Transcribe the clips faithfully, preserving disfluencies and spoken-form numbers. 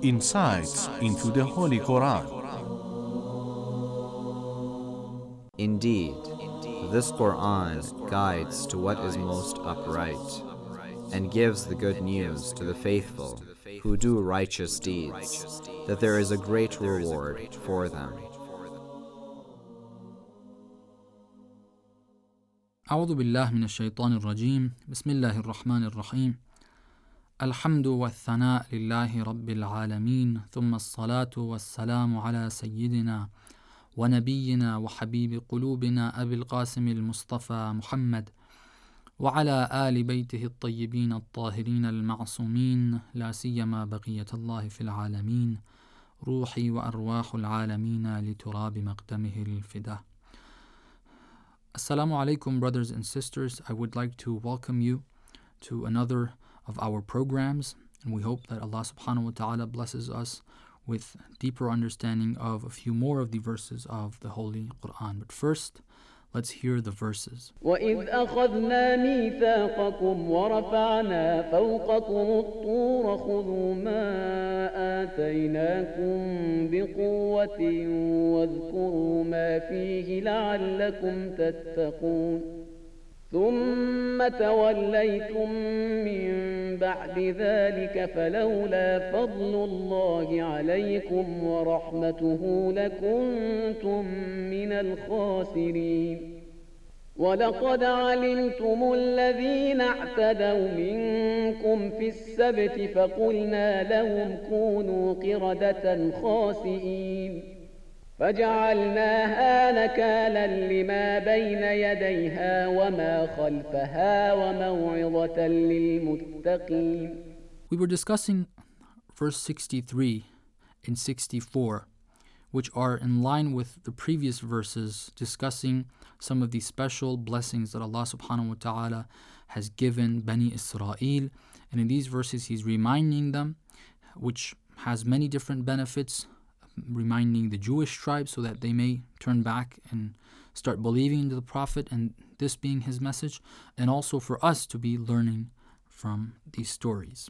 Insights into the Holy Quran. Indeed, this Quran guides to what is most upright and gives the good news to the faithful who do righteous deeds, that there is a great reward for them. أعوذ بالله من الشيطان الرجيم بسم الله الرحمن الرحيم الحمد والثناء لله رب العالمين ثم الصلاة والسلام على سيدنا ونبينا وحبيب قلوبنا أبي القاسم المصطفى محمد وعلى آل بيته الطيبين الطاهرين المعصومين لا سيما بقية الله في العالمين روحي وأرواح العالمين لتراب مقدمه الفداء. Assalamu alaikum, brothers and sisters. I would like to welcome you to another of our programs, and we hope that Allah subhanahu wa ta'ala blesses us with deeper understanding of a few more of the verses of the Holy Quran. But first, let's hear the verses. وَإِذْ أَخَذْنَا مِيثَاقَكُمْ وَرَفَعْنَا فَوْقَكُمُ الطُّورَ خُذُوا مَا آتَيْنَاكُمْ بِقُوَّةٍ وَاذْكُرُوا مَا فِيهِ لَعَلَّكُمْ تَتَّقُونَ ثُمَّ تَوَلَّيْتُمْ مِنْ بَعْدِ ذَلِكَ فَلَوْلَا فَضْلُ اللَّهِ عَلَيْكُمْ وَرَحْمَتُهُ لَكُنْتُمْ مِنَ الْخَاسِرِينَ وَلَقَدْ عَلِمْتُمُ الَّذِينَ اعْتَدَوْا مِنْكُمْ فِي السَّبْتِ فَقُلْنَا لَهُمْ كُونُوا قِرَدَةً خَاسِئِينَ فجعلناها نكالا لما بين يديها وما خلفها وموعظة للمتقين. We were discussing verse sixty-three and sixty-four, which are in line with the previous verses discussing some of the special blessings that Allah subhanahu wa ta'ala has given Bani Israel. And in these verses He's reminding them, which has many different benefits, reminding the Jewish tribes so that they may turn back and start believing in the Prophet and this being his message, and also for us to be learning from these stories.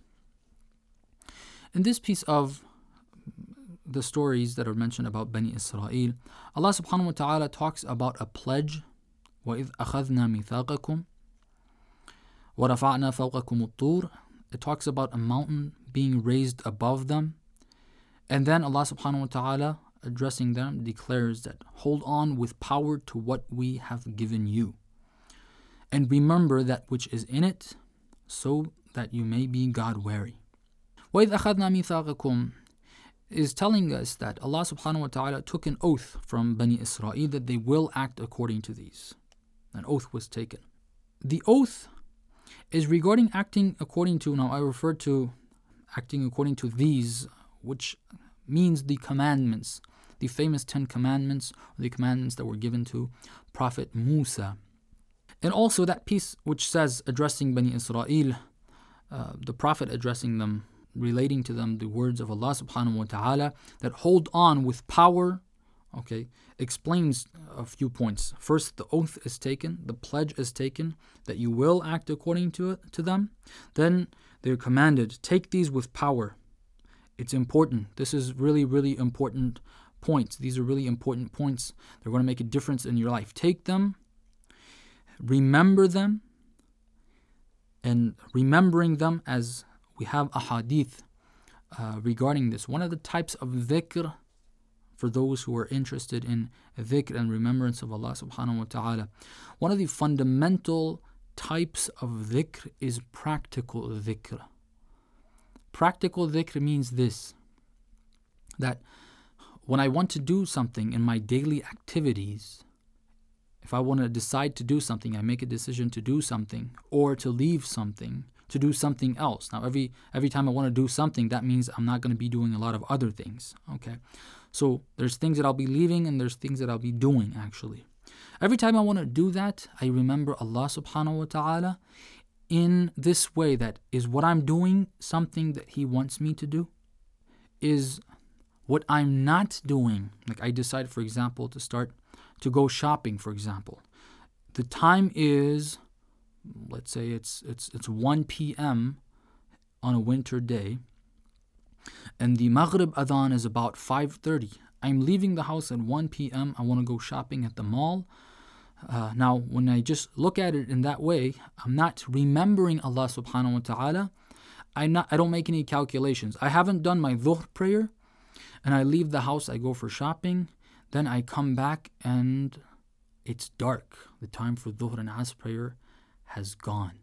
In this piece of the stories that are mentioned about Bani Israel, Allah subhanahu wa ta'ala talks about a pledge. وَإِذْ أَخَذْنَا مِيثَاقَكُمْ وَرَفَعْنَا فَوْقَكُمُ الطُّورَ. It talks about a mountain being raised above them. And then Allah subhanahu wa ta'ala, addressing them, declares that hold on with power to what we have given you. And remember that which is in it, so that you may be God-wary. وَإِذْ أَخَذْنَا مِيثَاقَكُمْ is telling us that Allah subhanahu wa ta'ala took an oath from Bani Israel that they will act according to these. An oath was taken. The oath is regarding acting according to, now I refer to acting according to these, which means the commandments, the famous Ten Commandments, or the commandments that were given to Prophet Musa. And also that piece which says, addressing Bani Israel, uh, the Prophet addressing them, relating to them the words of Allah subhanahu wa ta'ala, that hold on with power, okay, explains a few points. First, the oath is taken, the pledge is taken, that you will act according to it, to them. Then they're commanded, take these with power. It's important. This is really, really important points. These are really important points. They're going to make a difference in your life. Take them, remember them, and remembering them, as we have a hadith uh, regarding this. One of the types of dhikr, for those who are interested in dhikr and remembrance of Allah subhanahu wa ta'ala, one of the fundamental types of dhikr is practical dhikr. Practical dhikr means this, that when I want to do something in my daily activities, if I want to decide to do something, I make a decision to do something, or to leave something, to do something else. Now, every every time I want to do something, that means I'm not going to be doing a lot of other things, okay? So there's things that I'll be leaving, and there's things that I'll be doing, actually. Every time I want to do that, I remember Allah subhanahu wa ta'ala, in this way, that is what I'm doing something that He wants me to do? Is what I'm not doing, like I decide, for example, to start to go shopping, for example. The time is, let's say it's it's it's one p.m. on a winter day, and the Maghrib Adhan is about five thirty. I'm leaving the house at one p.m. I want to go shopping at the mall. Uh, now, when I just look at it in that way, I'm not remembering Allah subhanahu wa ta'ala. I not I don't make any calculations. I haven't done my dhuhr prayer, and I leave the house, I go for shopping, then I come back and it's dark. The time for dhuhr and asr prayer has gone.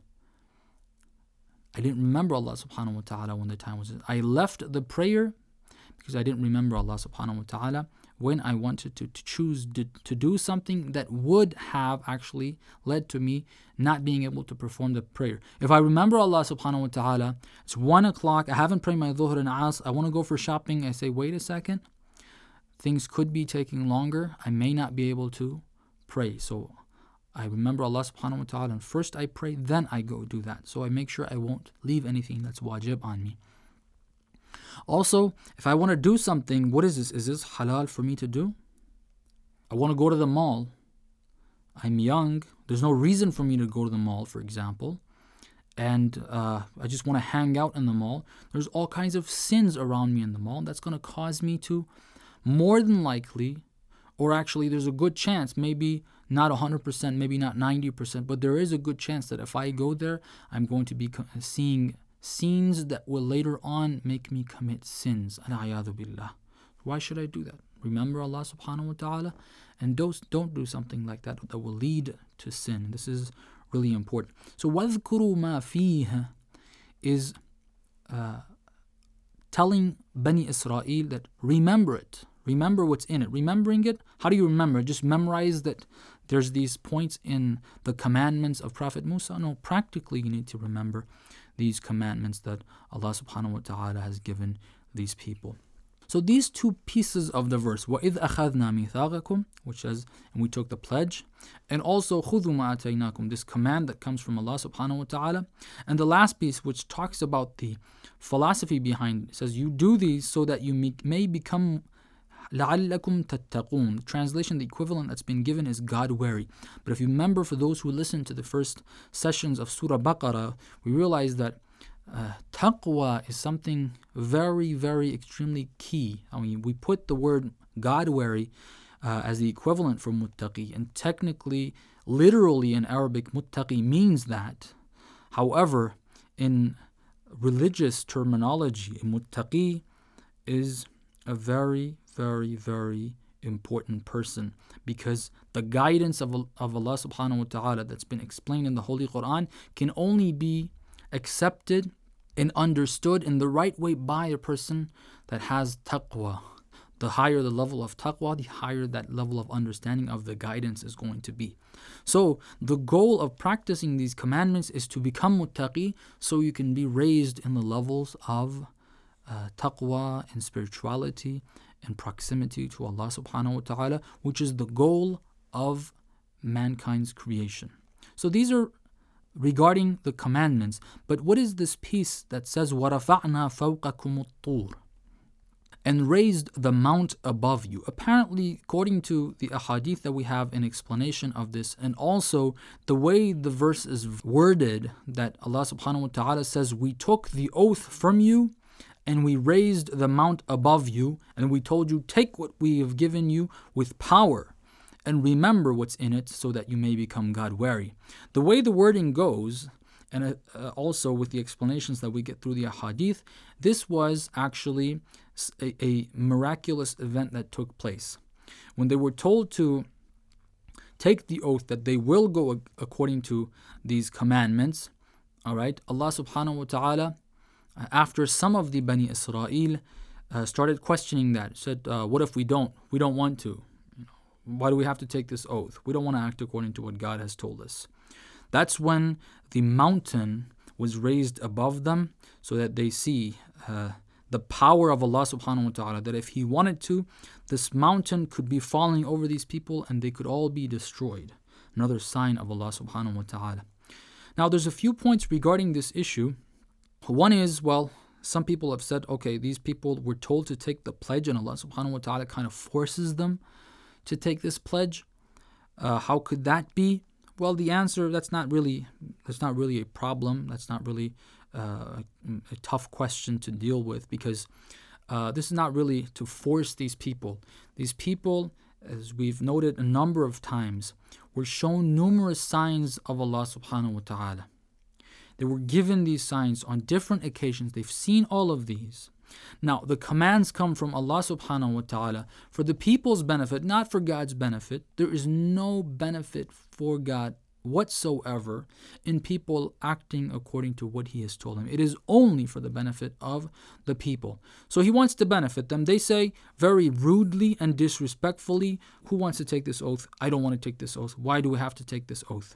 I didn't remember Allah subhanahu wa ta'ala when the time was. I left the prayer because I didn't remember Allah subhanahu wa ta'ala when I wanted to, to choose to, to do something that would have actually led to me not being able to perform the prayer. If I remember Allah subhanahu wa ta'ala, it's one o'clock, I haven't prayed my dhuhr and asr, I want to go for shopping, I say, wait a second, things could be taking longer, I may not be able to pray. So I remember Allah subhanahu wa ta'ala, and first I pray, then I go do that. So I make sure I won't leave anything that's wajib on me. Also, if I want to do something, what is this? Is this halal for me to do? I want to go to the mall. I'm young. There's no reason for me to go to the mall, for example. And uh, I just want to hang out in the mall. There's all kinds of sins around me in the mall. That's going to cause me to, more than likely, or actually there's a good chance, maybe not one hundred percent, maybe not ninety percent, but there is a good chance that if I go there, I'm going to be seeing scenes that will later on make me commit sins. Why should I do that? Remember Allah subhanahu wa ta'ala, and don't, don't do something like that that will lead to sin. This is really important. So وَاذْكُرُوا مَا فِيهَا is uh, telling Bani Israel that remember it. Remember what's in it. Remembering it, how do you remember? Just memorize that there's these points in the commandments of Prophet Musa? No, practically you need to remember these commandments that Allah subhanahu wa ta'ala has given these people. So these two pieces of the verse, وَإِذْ أَخَذْنَا مِيثَاقَكُمْ, which says, and we took the pledge, and also خُذُوا مَا آتَيْنَاكُمْ, this command that comes from Allah subhanahu wa ta'ala, and the last piece which talks about the philosophy behind it, says, you do these so that you may become لَعَلَّكُمْ تَتَّقُونَ. The translation, the equivalent that's been given is God-wary. But if you remember, for those who listened to the first sessions of Surah Baqarah, we realized that uh, taqwa is something very, very extremely key. I mean, we put the word God-wary uh, as the equivalent for muttaqi, and technically, literally in Arabic, muttaqi means that. However, in religious terminology, muttaqi is a very, very, very important person, because the guidance of, of Allah subhanahu wa ta'ala that's been explained in the Holy Quran can only be accepted and understood in the right way by a person that has taqwa. The higher the level of taqwa, the higher that level of understanding of the guidance is going to be. So the goal of practicing these commandments is to become muttaqi, so you can be raised in the levels of uh, taqwa and spirituality and proximity to Allah subhanahu wa ta'ala, which is the goal of mankind's creation. So these are regarding the commandments. But what is this piece that says وَرَفَعْنَا فَوْقَكُمُ الطُّورِ, and raised the mount above you? Apparently, according to the ahadith that we have in explanation of this, and also the way the verse is worded, that Allah subhanahu wa ta'ala says, we took the oath from you and we raised the mount above you, and we told you, take what we have given you with power, and remember what's in it so that you may become God-wary. The way the wording goes, and uh, also with the explanations that we get through the ahadith, this was actually a, a miraculous event that took place. When they were told to take the oath that they will go according to these commandments, all right, Allah subhanahu wa ta'ala, after some of the Bani Israel uh, started questioning that, said, uh, what if we don't? We don't want to. You know, why do we have to take this oath? We don't want to act according to what God has told us. That's when the mountain was raised above them, so that they see uh, the power of Allah subhanahu wa ta'ala, that if He wanted to, this mountain could be falling over these people and they could all be destroyed. Another sign of Allah subhanahu wa ta'ala. Now there's a few points regarding this issue. One is, well, some people have said, okay, these people were told to take the pledge and Allah subhanahu wa ta'ala kind of forces them to take this pledge. Uh, how could that be? Well, the answer, that's not really that's not really a problem. That's not really uh, a tough question to deal with, because uh, this is not really to force these people. These people, as we've noted a number of times, were shown numerous signs of Allah subhanahu wa ta'ala. They were given these signs on different occasions. They've seen all of these. Now, the commands come from Allah subhanahu wa ta'ala for the people's benefit, not for God's benefit. There is no benefit for God whatsoever in people acting according to what He has told them. It is only for the benefit of the people. So He wants to benefit them. They say very rudely and disrespectfully, who wants to take this oath? I don't want to take this oath. Why do we have to take this oath?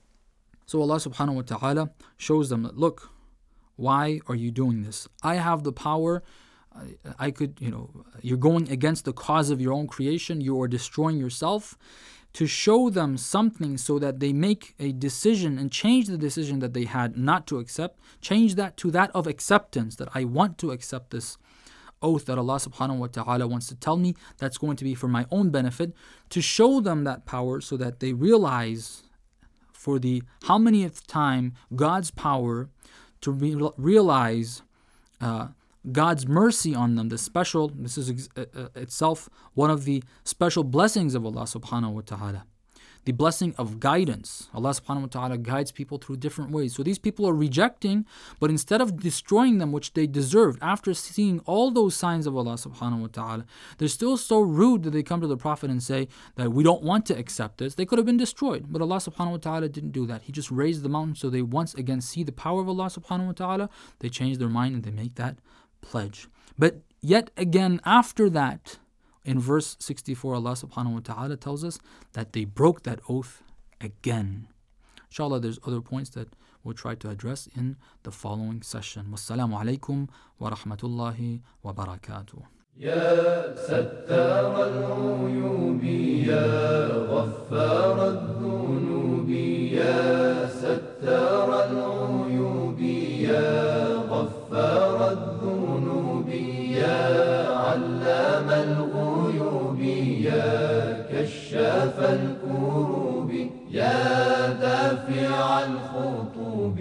So Allah subhanahu wa ta'ala shows them that, look, why are you doing this? I have the power. I, I could, you know, you're going against the cause of your own creation. You are destroying yourself. To show them something so that they make a decision and change the decision that they had not to accept, change that to that of acceptance, that I want to accept this oath that Allah subhanahu wa ta'ala wants to tell me that's going to be for my own benefit, to show them that power so that they realize for the how manyth time God's power, to re- realize uh, God's mercy on them, the special, this is ex- uh, itself one of the special blessings of Allah subhanahu wa ta'ala. The blessing of guidance. Allah subhanahu wa ta'ala guides people through different ways. So these people are rejecting, but instead of destroying them, which they deserved, after seeing all those signs of Allah subhanahu wa ta'ala, they're still so rude that they come to the Prophet and say that we don't want to accept this. They could have been destroyed, but Allah subhanahu wa ta'ala didn't do that. He just raised the mountain so they once again see the power of Allah subhanahu wa ta'ala. They change their mind and they make that pledge. But yet again, after that, in verse sixty-four, Allah subhanahu wa ta'ala tells us that they broke that oath again. Inshallah, there's other points that we'll try to address in the following session. Wassalamu alaikum wa rahmatullahi wa barakatuh. يا ستار العيوب يا غفار الذنوب يا ستار العيوب يا غفار الذنوب يا علام الغيوب يا كشاف الكروب يا دافع الخطوب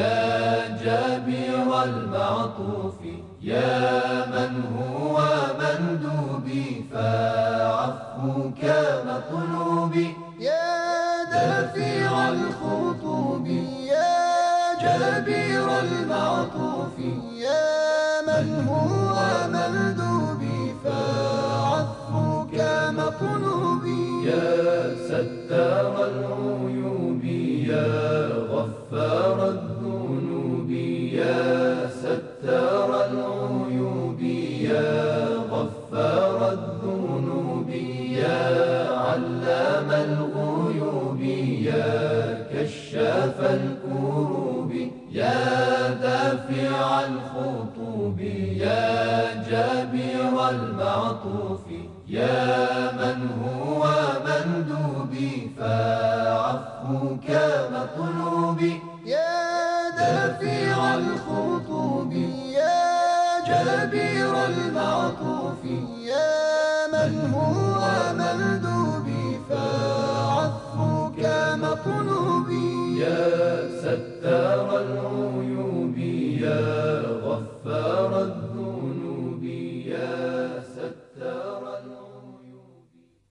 يا جابر المعطوف يا من هو مندوبي فعفوك مطلوبي يا دافع الخطوب يا جابر المعطوف يا من هو مندوبي فعفوك مطلوبي يا ستار العيوب يا غفار الذنوب يا ستار العيوب يا غفار الذنوب يا علام الغيوب يا كشاف الكروب يا دافع الخطوب يا جابر المعطوف يا من هو مندوبي فعفوك مطلوبي يا دافع الخطوب يا جابر المعطوف يا من هو مندوبي فعفوك مطلوبي يا ستار العيوب